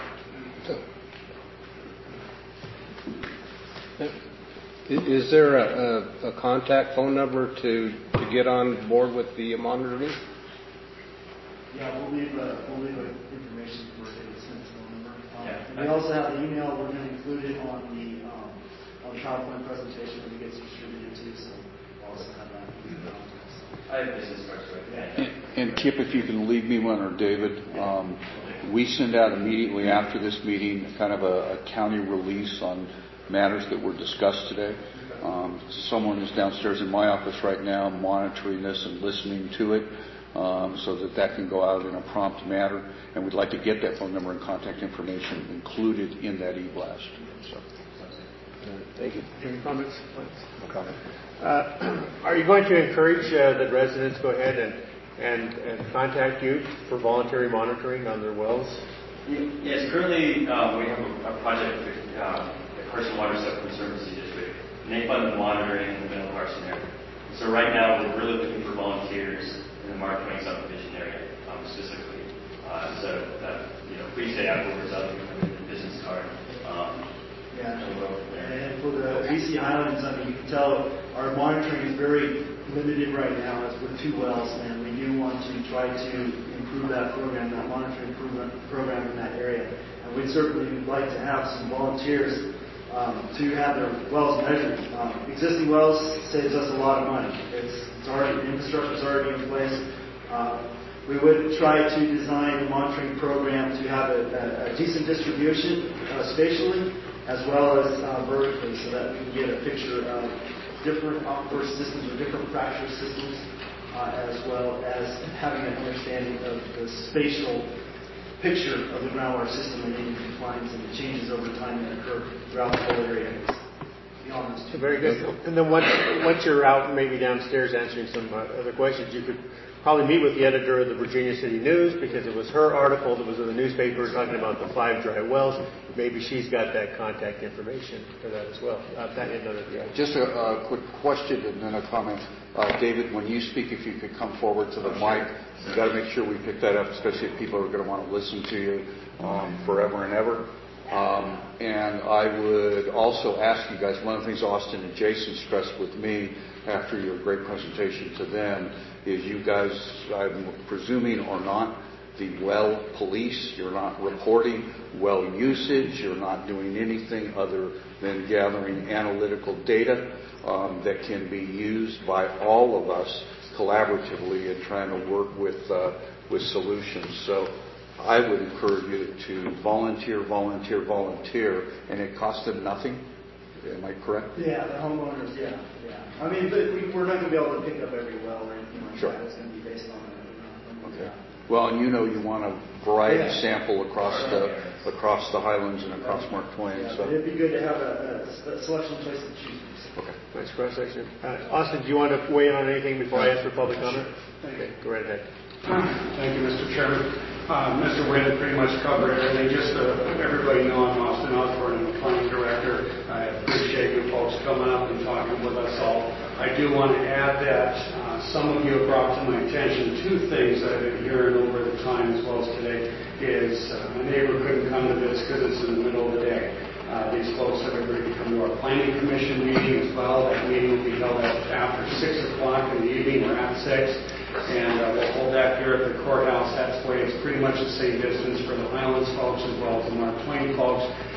Is there a, a, a contact phone number to, to get on board with the monitoring? Yeah, we'll leave, uh, we'll leave uh, information for David Smith's phone number. Um, Yeah. and we also have the email. We're going to include it on the um, on the PowerPoint presentation when it gets distributed too. So we'll also have that. I have business cards right there. And, and Kip, if you can leave me one, or David, um, we send out immediately after this meeting kind of a, a county release on matters that were discussed today. Um, someone is downstairs in my office right now monitoring this and listening to it um, so that that can go out in a prompt manner. And we'd like to get that phone number and contact information included in that e-blast. So. Thank you. Any comments? No comment. Uh, are you going to encourage uh, that residents go ahead and, and, and contact you for voluntary monitoring on their wells? Yes, currently um, we have a, a project with uh, the Carson Water Subconservancy District, and they fund the monitoring in the middle of Carson area. So right now we're really looking for volunteers in the Mark Twain subdivision area um, specifically. Uh, so uh, you know, please say afterwards I'll give you the business card. Um, Yeah, and for the B C Highlands, I mean, you can tell our monitoring is very limited right now. It's with two wells, and we do want to try to improve that program, that monitoring program in that area. And we'd certainly like to have some volunteers um, to have their wells measured. Um, existing wells saves us a lot of money. It's, it's already, the infrastructure is already in place. Uh, We would try to design the monitoring program to have a, a, a decent distribution uh, spatially as well as uh, vertically, so that we can get a picture of different aquifer systems or different fracture systems, uh, as well as having an understanding of the spatial picture of the groundwater system and any declines and the changes over time that occur throughout the whole area. Beyond those two. Very good. And then once, once you're out, maybe downstairs answering some uh, other questions, you could probably meet with the editor of the Virginia City News, because it was her article that was in the newspaper talking about the five dry wells. Maybe she's got that contact information for that as well. Uh, that, another, yeah, just a, a quick question and then a comment. Uh, David, when you speak, if you could come forward to the mic, you've got to make sure we pick that up, especially if people are going to want to listen to you um, forever and ever. Um, and I would also ask you guys, one of the things Austin and Jason stressed with me after your great presentation to them is you guys, I'm presuming or not, the well police. You're not reporting well usage. You're not doing anything other than gathering analytical data um, that can be used by all of us collaboratively in trying to work with uh, with solutions. So I would encourage you to volunteer, volunteer, volunteer, and it costs them nothing. Am I correct? Yeah, the homeowners, yeah, yeah. I mean, but we, we're not going to be able to pick up every well or anything like Sure. that. It's going to be based on a, on a Okay. Well, and you know you want a variety Yeah. sample across the across the Highlands and across Mark Twain. Yeah, So but it'd be good to have a, a, a selection place to choose from. okay. nice cross section. Uh, Austin, do you want to weigh in on anything before I ask for public comment? Okay, go right ahead. Thank you, Mister Chairman. Uh, Mister Wynn pretty much covered everything. Just to let everybody know, I'm Austin Osborne. I'm the planning director. I appreciate you folks coming up and talking with us all. I do want to add that uh, some of you have brought to my attention two things that I've been hearing over the time as well as today. Is uh, my neighbor couldn't come to this because it's in the middle of the day. Uh, these folks have agreed to come to our planning commission meeting as well. That meeting will be held at after six o'clock in the evening. We're at six. And uh, we'll hold that here at the courthouse. That's why it's pretty much the same distance for the Highlands folks as well as the Mark Twain folks.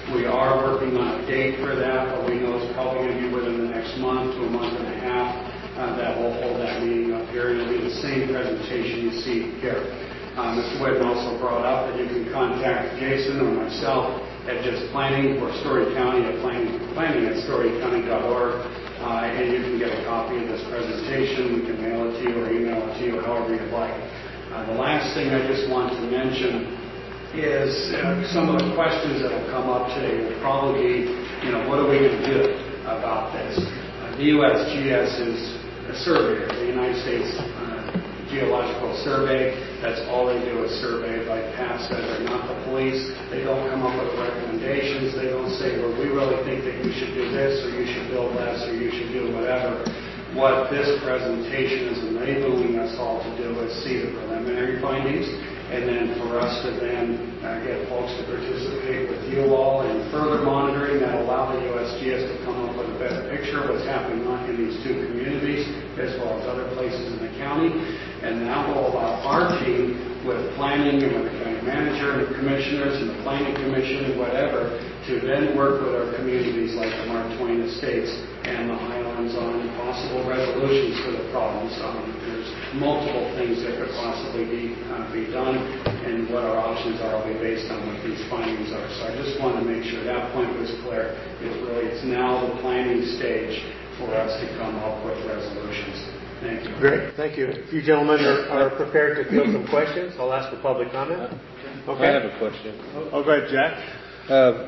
We are working on a date for that, but we know it's probably going to be within the next month to a month and a half uh, that we'll hold that meeting up here. It'll be the same presentation you see here. Uh, Mister Whitten also brought up that you can contact Jason or myself at just planning or Story County at planning, planning at story county dot org, uh, and you can get a copy of this presentation. We can mail it to you or email it to you, however you'd like. Uh, the last thing I just want to mention is uh, some of the questions that will come up today will probably be, you know, what are we going to do about this? Uh, the U S G S is a surveyor, the United States uh, Geological Survey. That's all they do is survey. Like Pat said, they're not the police. They don't come up with recommendations. They don't say, well, we really think that you should do this, or you should build less, or you should do whatever. What this presentation is enabling us all to do is see the preliminary findings, and then for us to then uh, get folks to participate with you all in further monitoring that allow the U S G S to come up with a better picture of what's happening in these two communities as well as other places in the county. And that will allow our team with planning and with the county manager and the commissioners and the planning commission and whatever to then work with our communities like the Mark Twain Estates and the Highlands on possible resolutions for the problems. Um, there's multiple things that could possibly be uh, be done, and what our options are will be based on what these findings are. So I just want to make sure that point was clear. It's really, it's now the planning stage for us to come up with resolutions. Thank you. Great. Thank you. If you gentlemen are, are prepared to field some questions, I'll ask for public comment. Okay. I have a question. Oh, go ahead, Jack. Uh,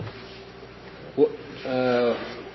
wh- uh,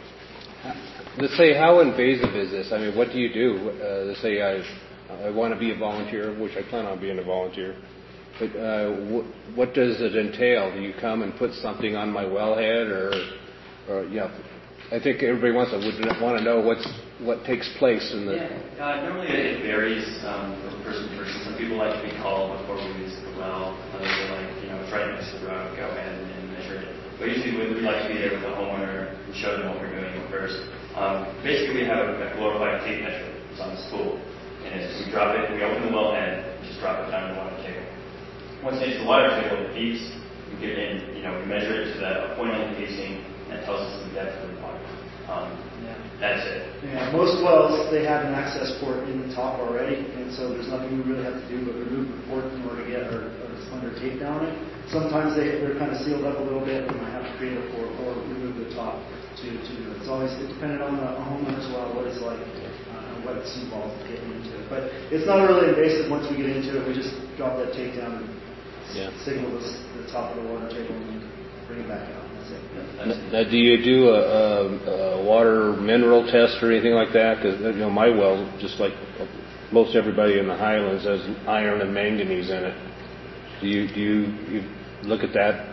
let's say, how invasive is this? I mean, what do you do? Uh, let's say I, I want to be a volunteer, which I plan on being a volunteer. But uh, wh- what does it entail? Do you come and put something on my wellhead, or, or you know? I think everybody wants to would want to know what's what takes place in the. Yeah, uh, normally it varies um, from person to person. Some people like to be called before we use the well. Others are like, you know, it's right next to the road, go ahead and, and measure it. But usually we, we like to be there with the homeowner and show them what we're doing first. Um, basically, we have a, a glorified tape measure. It's on the spool, and it's, we drop it. We open the wellhead, and just drop it down the water table. Once it hits the water table, it beeps. We get in, you know, we measure it to the point on the casing. That tells us the depth of the water. Um, yeah. That's it. Yeah, most wells, they have an access port in the top already, and so there's nothing we really have to do but remove the port in order to get our, our under tape down it. Sometimes they, they're kind of sealed up a little bit, and I have to create a port or remove the top to, to do it. It's always it's dependent on the homeowner as well, what it's like, uh, what's involved in getting into it. But it's not really invasive once we get into it. We just drop that tape down and yeah. signal the, the top of the water table and bring it back out. Now, do you do a, a, a water mineral test or anything like that? Because you know, my well, just like most everybody in the Highlands, has iron and manganese in it. Do you do you, you look at that?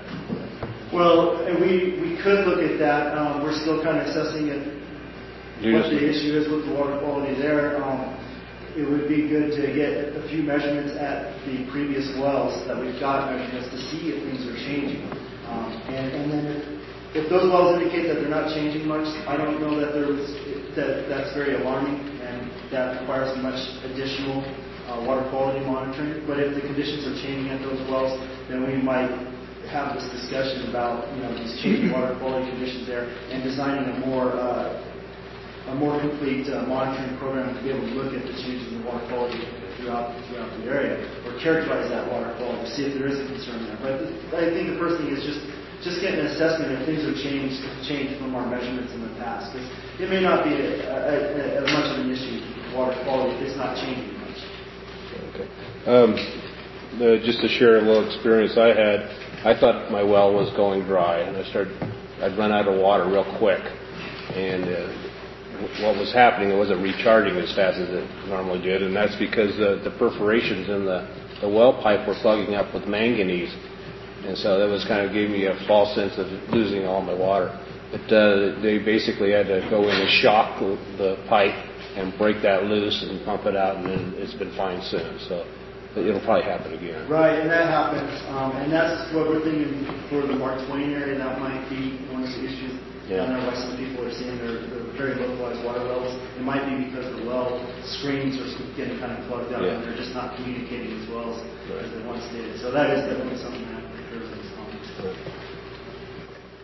Well, and we we could look at that. Um, we're still kind of assessing it. What the issue is with the water quality there. Um, it would be good to get a few measurements at the previous wells that we've got measurements to see if things are changing. Um, and, and then if, if those wells indicate that they're not changing much, I don't know that there's, that that's very alarming and that requires much additional uh, water quality monitoring. But if the conditions are changing at those wells, then we might have this discussion about, you know, these changing water quality conditions there and designing a more uh, a more complete uh, monitoring program to be able to look at the changes in the water quality throughout throughout the area, or characterize that water quality, see if there is a concern there. But I think the first thing is just just getting an assessment if things have changed changed from our measurements in the past. Because it may not be a, a, a, a much of an issue, water quality, if it's not changing much. Okay. Um, uh, just to share a little experience I had, I thought my well was going dry, and I started, I'd run out of water real quick, and uh, what was happening, it wasn't recharging as fast as it normally did, and that's because uh, the perforations in the, the well pipe were plugging up with manganese, and so that was kind of gave me a false sense of losing all my water. But uh, they basically had to go in and shock the pipe and break that loose and pump it out, and then it's been fine since. So it'll probably happen again. Right, and that happens, um, and that's what we're thinking for the Mark Twain area. That might be one of the issues. Yeah. I don't know why some people are saying they're, they're very localized water levels. It might be because the well screens are getting kind of plugged up, yeah. and they're just not communicating as well as, right. as they once did. So that is definitely something that occurs in this context. Right.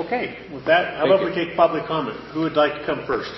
Okay, with that, how Thank about we you. take public comment? Who would like to come first?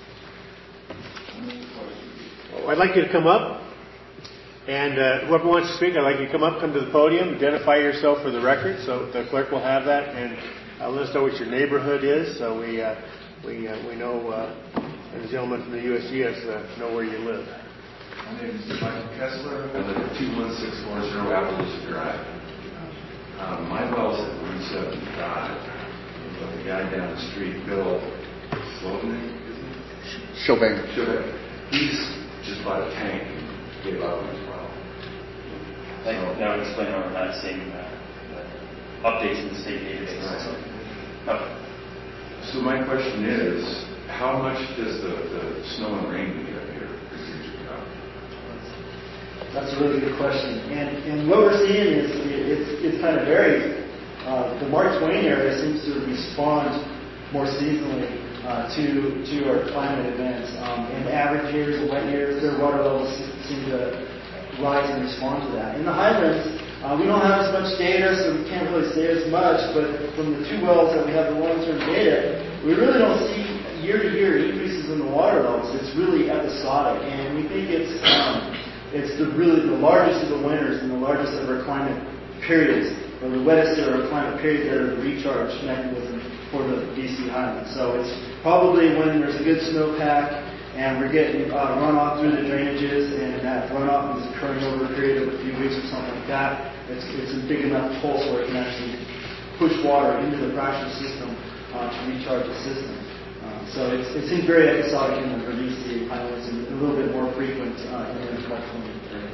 I'd like you to come up. And uh, whoever wants to speak, I'd like you to come up, come to the podium, identify yourself for the record, so the clerk will have that, and uh, let us know what your neighborhood is, so we uh, we uh, we know, uh, and the gentleman from the U S G S uh, know where you live. My name is Michael Kessler. I live at two one six four zero Appaloosa Drive. Um, my well's at one seventy-five, but the guy down the street, Bill Slovnik, Chauvin. Chauvin, he's just bought a tank and gave up on his well. Like, now explain how we're not seeing uh, uh, updates in the state database. Right. Okay. So my question is, how much does the, the snow and rain we get up here produce your crop? That's a really good question. And, and what we're seeing is it, it's, it's kind of varied. Uh, the Mark Twain area seems to respond more seasonally uh, to to our climate events. Um, in average years and wet years, their water levels seem to rise and respond to that. In the highlands, uh, we don't have as much data, so we can't really say as much, but from the two wells that we have the long-term data, we really don't see year-to-year increases in the water levels. It's really episodic, and we think it's um, it's the really the largest of the winters and the largest of our climate periods, or the wettest of our climate periods that are the recharge mechanism for the B C Highlands. So it's probably when there's a good snowpack and we're getting uh, runoff through the drainages, and that runoff is occurring over a period of a few weeks or something like that. It's, it's a big enough pulse where it can actually push water into the fracture system uh, to recharge the system. Uh, so it's, it seems very episodic in the B C Highlands and a little bit more frequent uh, in the California area.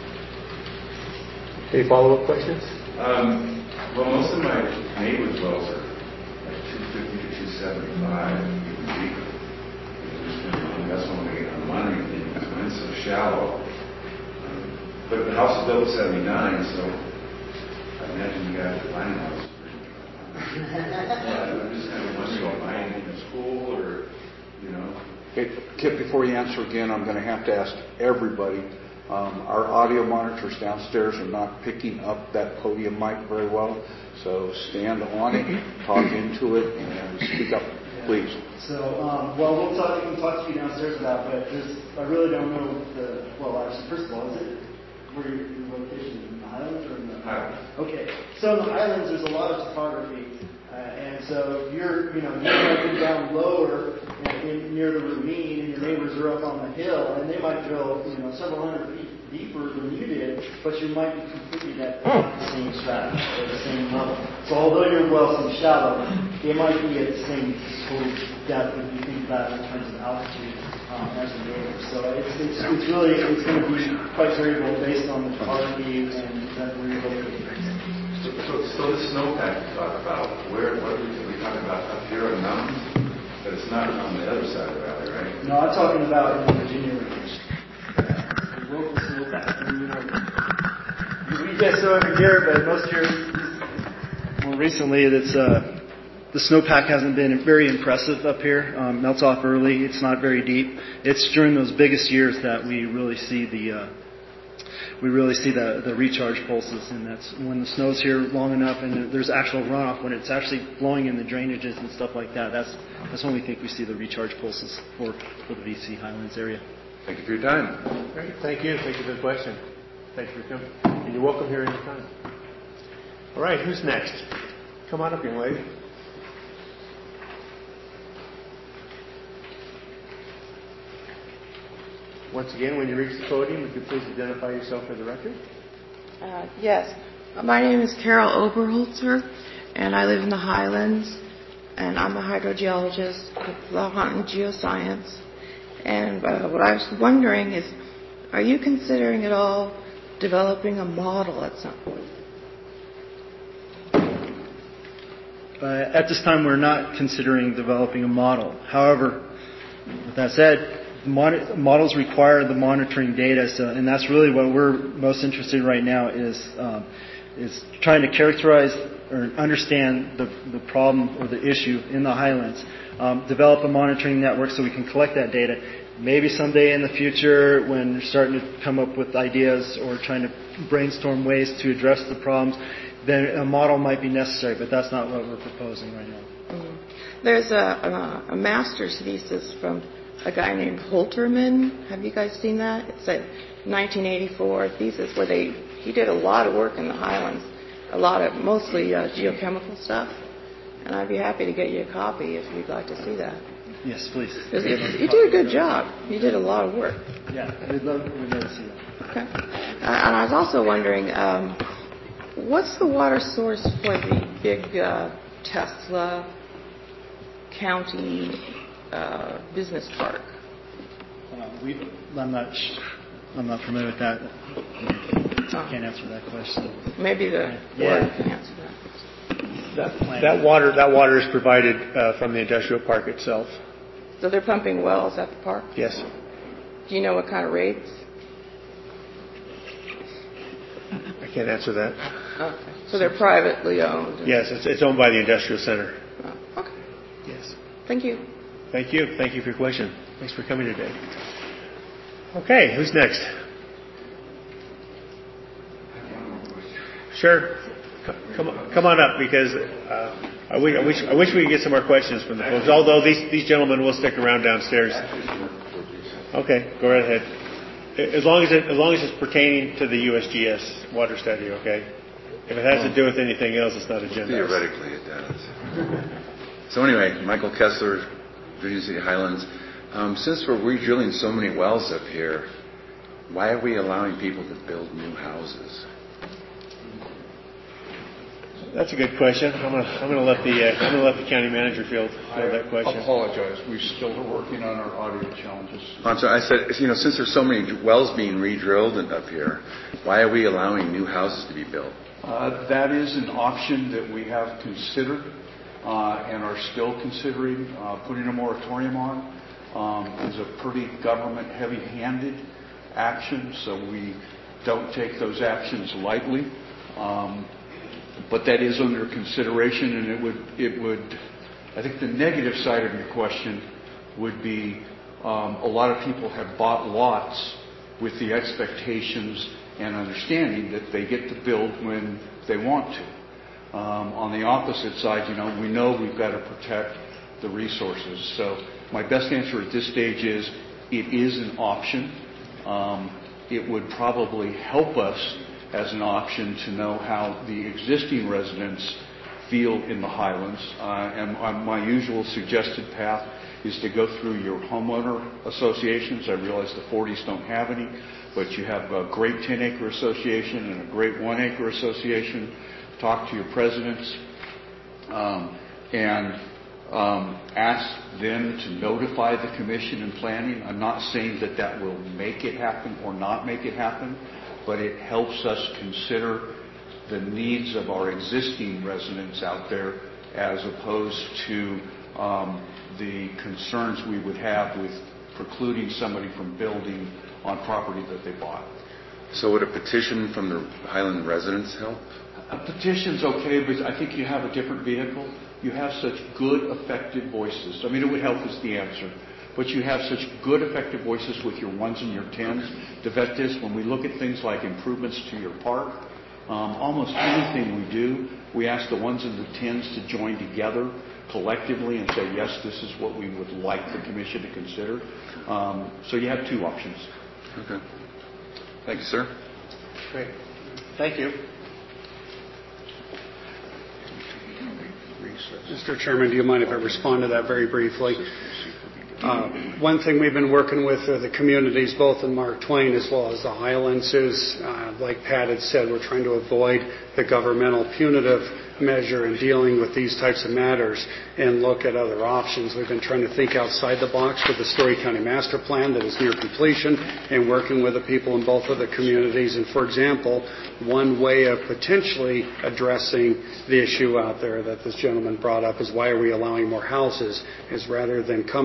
Any follow-up questions? Um, well, most of my neighbors' wells are like two fifty to two seventy-five, even deeper. And that's one way I'm wondering, because mine's so shallow. Um, but the house was built in seventy-nine, so I imagine you guys are buying houses. Yeah, I'm just kind of wondering, am I anything in school or, you know? Okay, Kip, before you answer again, I'm going to have to ask everybody. Um, our audio monitors downstairs are not picking up that podium mic very well, so stand on it, talk into it, and speak up, please. So, um, well, we'll talk. We can talk to you downstairs about, but there's, I really don't know the. Well, actually, first of all, is it where your, your location is in the Highlands or in the Highlands? Okay, so in the Highlands, there's a lot of topography, uh, and so you're, you know, you might be down lower in, in, near the ravine, and your neighbors are up on the hill, and they might drill, you know, several hundred feet deeper than you did, but you might be completely at the same stratum or the same level. So although your well seems shallow, it might be at the same total depth if you think about it in terms of altitude um, as the neighbor. So it's, it's it's really it's going to be quite variable based on the topography and that where you're located. So, so, so the snowpack you talk about, where, what are we, are we talking about up here on the mountains? But it's not on the other side of the valley, right? No, I'm talking about in the Virginia range. Local snowpack. You know, we get snow every year, but most years, more recently, it's uh, the snowpack hasn't been very impressive up here. Um, melts off early. It's not very deep. It's during those biggest years that we really see the uh, we really see the the recharge pulses, and that's when the snow's here long enough and there's actual runoff, when it's actually blowing in the drainages and stuff like that. That's that's when we think we see the recharge pulses for for the B C Highlands area. Thank you for your time. Great. Thank you. Thank you for the question. Thank you for coming. And you're welcome here anytime. All right, who's next? Come on up, young lady. Once again, when you reach the podium, would you please identify yourself for the record? Uh, yes. My name is Carol Oberholzer, and I live in the Highlands, and I'm a hydrogeologist with Lahontan Geoscience. And uh, what I was wondering is, are you considering at all developing a model at some point? Uh, at this time, we're not considering developing a model. However, with that said, Mod- models require the monitoring data, so, and that's really what we're most interested in right now is um, is trying to characterize or understand the, the problem or the issue in the Highlands. Um, develop a monitoring network so we can collect that data. Maybe someday in the future, when we're starting to come up with ideas or trying to brainstorm ways to address the problems, then a model might be necessary, but that's not what we're proposing right now. There's a, a, a master's thesis from a guy named Holterman. Have you guys seen that? It's a nineteen eighty-four thesis where they he did a lot of work in the Highlands, a lot of mostly uh, geochemical stuff. And I'd be happy to get you a copy if you'd like to see that. Yes, please. You, you did a good job. You did a lot of work. Yeah, we'd love, we'd love to see that. Okay. Uh, and I was also wondering, um, what's the water source for the big uh, Tesla County uh, business park? Uh, we, I'm not, sh- I'm not familiar with that. I can't answer that question. Maybe the Yeah. board can answer that. That, that water, that water is provided uh, from the industrial park itself. So they're pumping wells at the park? Yes. Do you know what kind of rates? I can't answer that. Okay. So they're privately owned? Yes, it's, it's owned by the industrial center. Oh, okay. Yes. Thank you. Thank you. Thank you for your question. Thanks for coming today. Okay, who's next? Sure. Come on, come on up because uh, I, wish, I, wish, I wish we could get some more questions from the folks. Although these these gentlemen will stick around downstairs. Okay, go right ahead. As long as it, as long as it's pertaining to the U S G S water study, okay. If it has to do with anything else, it's not agenda. Theoretically, it does. So anyway, Michael Kessler, Virginia City Highlands. Um, since we're re-drilling so many wells up here, why are we allowing people to build new houses? That's a good question. I'm gonna I'm gonna let the uh, I'm gonna let the county manager field field that question. I apologize. We still are working on our audio challenges. I'm sorry, I said, you know, since there's so many wells being re-drilled and up here, why are we allowing new houses to be built? Uh, that is an option that we have considered uh, and are still considering uh, putting a moratorium on. Um, it's a pretty government heavy-handed action, so we don't take those actions lightly. Um, but that is under consideration, and it would, it would, I think the negative side of your question would be um, a lot of people have bought lots with the expectations and understanding that they get to build when they want to. Um, on the opposite side, you know, we know we've got to protect the resources. So my best answer at this stage is it is an option. Um, it would probably help us as an option to know how the existing residents feel in the Highlands. Uh, and uh, my usual suggested path is to go through your homeowner associations. I realize the forties don't have any, but you have a great ten-acre association and a great one-acre association. Talk to your presidents um, and um, ask them to notify the commission in planning. I'm not saying that that will make it happen or not make it happen, but it helps us consider the needs of our existing residents out there as opposed to um, the concerns we would have with precluding somebody from building on property that they bought. So would a petition from the Highland residents help? A petition's okay, but I think you have a different vehicle. You have such good, effective voices. I mean, it would help is the answer. But you have such good, effective voices with your ones and your tens. To vet this, when we look at things like improvements to your park, um, almost anything we do, we ask the ones and the tens to join together collectively and say, yes, this is what we would like the commission to consider. Um, so you have two options. Okay. Thank you, sir. Great. Thank you. Mister Chairman, do you mind if I respond to that very briefly? Uh, one thing we've been working with uh, the communities, both in Mark Twain as well as the Highlands, is, uh, like Pat had said, we're trying to avoid the governmental punitive measure in dealing with these types of matters and look at other options. We've been trying to think outside the box with the Story County Master Plan that is near completion and working with the people in both of the communities. And for example, one way of potentially addressing the issue out there that this gentleman brought up is why are we allowing more houses, is rather than coming in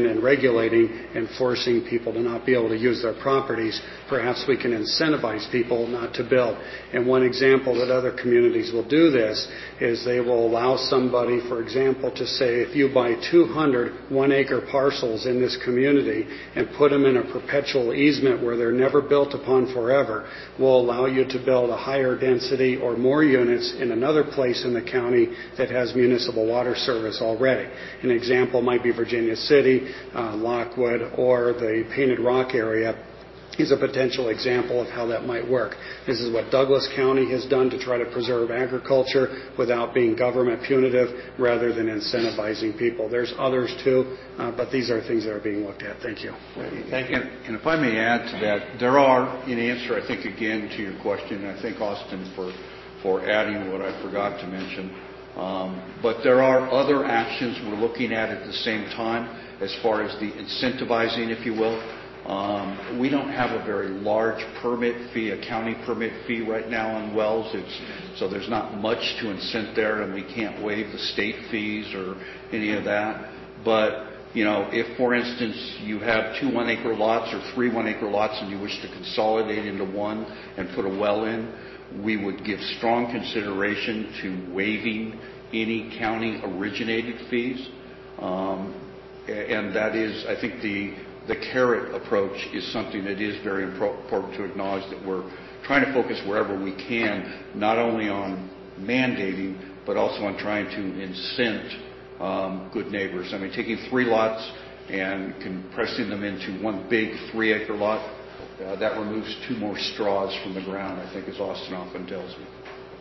in and regulating and forcing people to not be able to use their properties, perhaps we can incentivize people not to build. And one example that other communities will do this is they will allow somebody, for example, to say if you buy two hundred one-acre parcels in this community and put them in a perpetual easement where they're never built upon forever, we'll allow you to build a higher density or more units in another place in the county that has municipal water service already. An example might be Virginia City, uh, Lockwood, or the Painted Rock area is a potential example of how that might work. This is what Douglas County has done to try to preserve agriculture without being government punitive rather than incentivizing people. There's others too, uh, but these are things that are being looked at. Thank you. Thank you. And, and if I may add to that, there are, in answer, I think, again, to your question, and I thank Austin for, for adding what I forgot to mention, um, but there are other actions we're looking at at the same time as far as the incentivizing, if you will. Um, we don't have a very large permit fee, a county permit fee right now on wells. It's, so there's not much to incent there, and we can't waive the state fees or any of that. But, you know, if, for instance, you have two one-acre lots or three one-acre lots and you wish to consolidate into one and put a well in, we would give strong consideration to waiving any county-originated fees. Um, and that is, I think, the The carrot approach is something that is very important to acknowledge, that we're trying to focus wherever we can, not only on mandating, but also on trying to incent um, good neighbors. I mean, taking three lots and compressing them into one big three-acre lot, uh, that removes two more straws from the ground, I think, as Austin often tells me.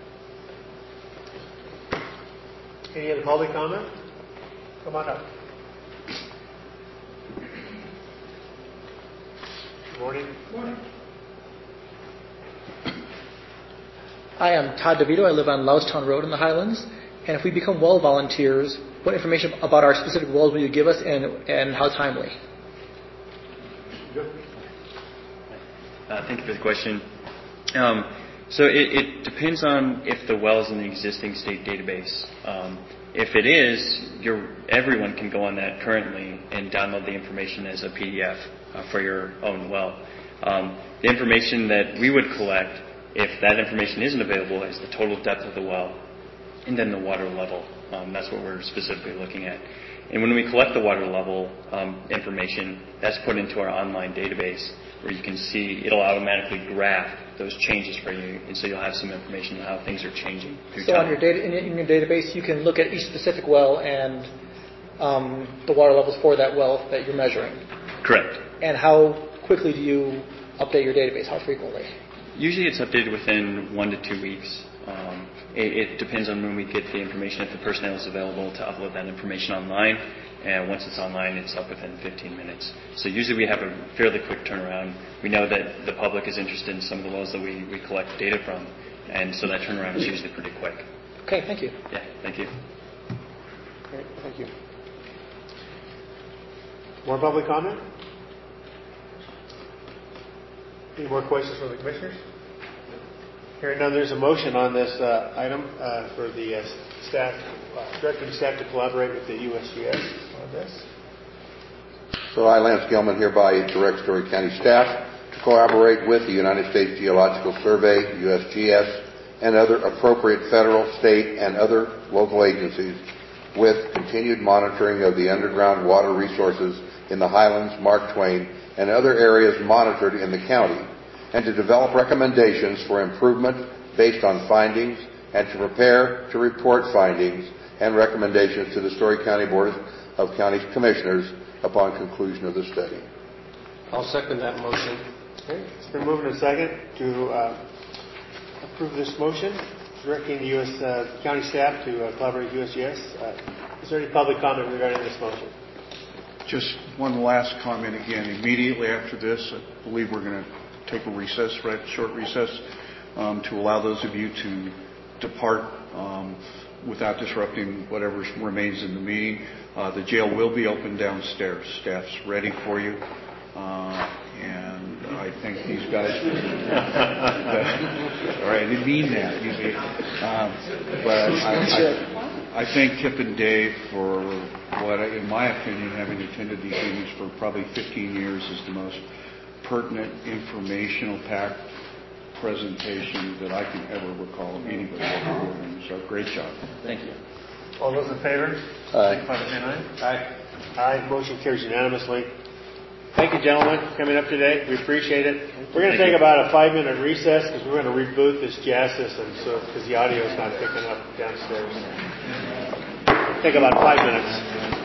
Any other public comment? Come on up. Good morning. Good morning. Hi, I'm Todd DeVito. I live on Loustown Road in the Highlands. And if we become well volunteers, what information about our specific wells will you give us, and, and how timely? Uh, thank you for the question. Um, so it, it depends on if the well is in the existing state database. Um, if it is, you're, everyone can go on that currently and download the information as a P D F uh, for your own well. Um, the information that we would collect, if that information isn't available, is the total depth of the well and then the water level. Um, that's what we're specifically looking at. And when we collect the water level um, information, that's put into our online database where you can see it'll automatically graph those changes for you, and so you'll have some information on how things are changing through so time. on your data, in, in your database, you can look at each specific well and um, the water levels for that well that you're measuring. Correct. And how quickly do you update your database? How frequently? Usually it's updated within one to two weeks. Um, it, it depends on when we get the information, if the personnel is available to upload that information online. And once it's online, it's up within fifteen minutes. So usually we have a fairly quick turnaround. We know that the public is interested in some of the wells that we, we collect data from, and so that turnaround is usually pretty quick. Okay, thank you. Yeah, thank you. Great, thank you. More public comment? Any more questions from the commissioners? Hearing none, there's a motion on this uh, item uh, for the uh, staff, uh, directing staff to collaborate with the U S G S on this. So I, Lance Gilman, hereby direct Story County staff to collaborate with the United States Geological Survey, U S G S, and other appropriate federal, state, and other local agencies with continued monitoring of the underground water resources in the Highlands, Mark Twain, and other areas monitored in the county, and to develop recommendations for improvement based on findings, and to prepare to report findings and recommendations to the Story County Board of County Commissioners upon conclusion of the study. I'll second that motion. Okay, it's been moved and second to uh, approve this motion, directing the U S Uh, county staff to uh, collaborate with U S G S. Uh, is there any public comment regarding this motion? Just one last comment again. Immediately after this, I believe we're going to take a recess, right, short recess, um, to allow those of you to depart um, without disrupting whatever remains in the meeting. Uh, the jail will be open downstairs. Staff's ready for you. Uh, and I thank these guys. All right, I didn't mean that. Um, but I, I, I thank Kip and Dave for what, I- in my opinion, having attended these meetings for probably fifteen years, is the most pertinent, informational-packed presentation that I can ever recall of anybody ever doing. So great job. Thank you. All those in favor? Aye. Signify by saying aye. Aye. Aye. Motion carries unanimously. Thank you, gentlemen, for coming up today. We appreciate it. We're going to take about a five-minute recess because we're going to reboot this jazz system, so because the audio is not picking up downstairs. Take about five minutes.